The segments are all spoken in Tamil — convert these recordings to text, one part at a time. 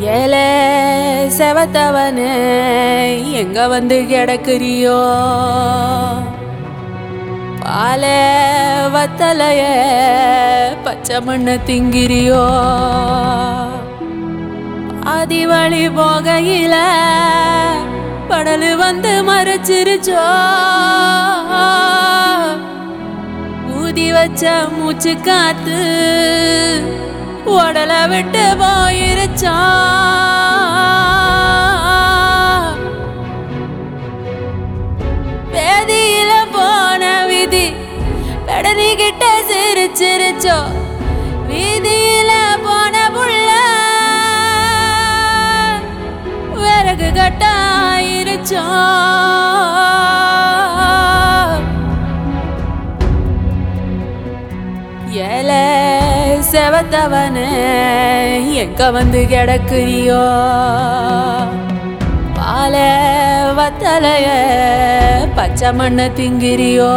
ஏலே செவத்தவனே எங்க வந்து கிடக்குறியோ பாலே வத்தலைய பச்சை மண்ணு திங்கிறியோ ஆதி வழி போகையில படலு வந்து மறைச்சிருச்சோ ஊதி வச்ச மூச்சு காத்து உடலை விட்டு போயிருச்சா வேதியில போன விதி கடனிக்கிட்ட சிரிச்சிருச்சோ வீதியில போன புள்ள விறகு கட்டாயிருச்சோ ஏலே செவத்தவனே எங்க வந்து கிடக்குறியோ பாலே வத்தலைய பச்சை மண்ணை திங்கிறியோ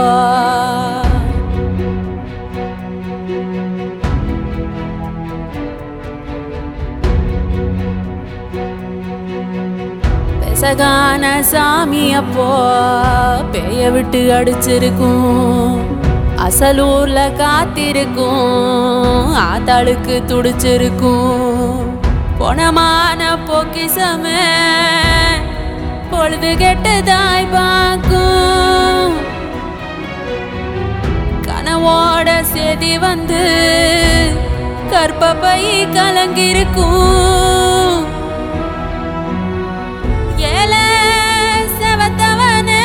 பெசகான சாமி அப்போ பேய விட்டு அடிச்சிருக்கும் அசலூர்ல காத்திருக்கும் ஆத்தாளுக்கு துடிச்சிருக்கும் பொணமான பொக்கிசமே பொழுது கெட்டதாய் பார்க்கும் கனவோட சேதி வந்து கற்பப்பை கலங்கிருக்கும் ஏலே செவத்தவனே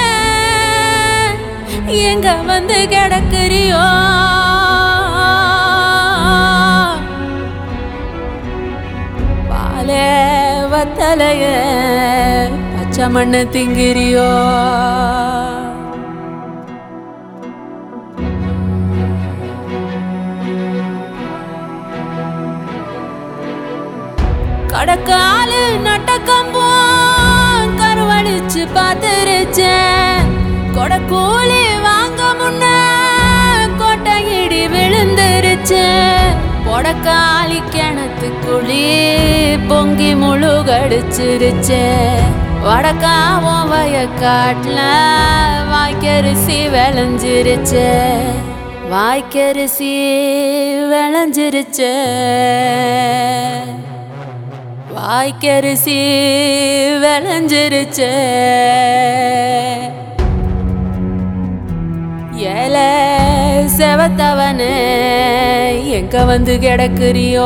எங்க வந்து கிடக்குறியோ பாலே வத்தலைய பச்சை மண்ணு திங்கிறியோ கடக்காலு நட்டக்கம்போ கருவடிச்சு பார்த்துருச்சேன் கொடக்கூலி வாங்க முன்ன கொட்டையிடி விழுந்துருச்சு கொடக்காலி கிணத்து குழி பொங்கி முழுகடிச்சிருச்சு வடக்காவும் வயக்காட்டுல வாய்க்கரிசி விளைஞ்சிருச்சு வாய்க்கரிசி விளைஞ்சிருச்சு வாய்க்கரிசி விளைஞ்சிருச்சு ஏலே செவத்தவனே எங்க வந்து கிடக்குறியோ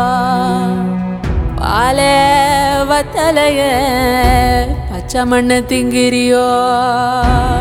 பாலே வத்தலைய பச்சை மண்ணு திங்கிறியோ